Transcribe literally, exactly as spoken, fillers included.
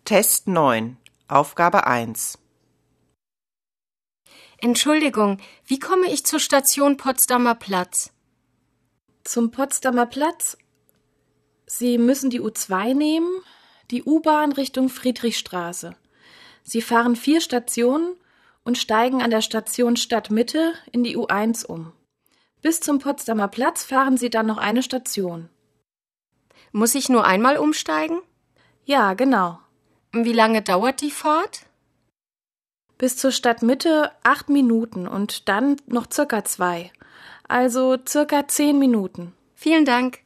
Test neun, Aufgabe eins. Entschuldigung, wie komme ich zur Station Potsdamer Platz? Zum Potsdamer Platz? Sie müssen die U zwei nehmen, die U-Bahn Richtung Friedrichstraße. Sie fahren vier Stationen und steigen an der Station Stadtmitte in die U eins um. Bis zum Potsdamer Platz fahren Sie dann noch eine Station. Muss ich nur einmal umsteigen? Ja, genau. Wie lange dauert die Fahrt? Bis zur Stadtmitte acht Minuten und dann noch circa zwei. Also circa zehn Minuten. Vielen Dank.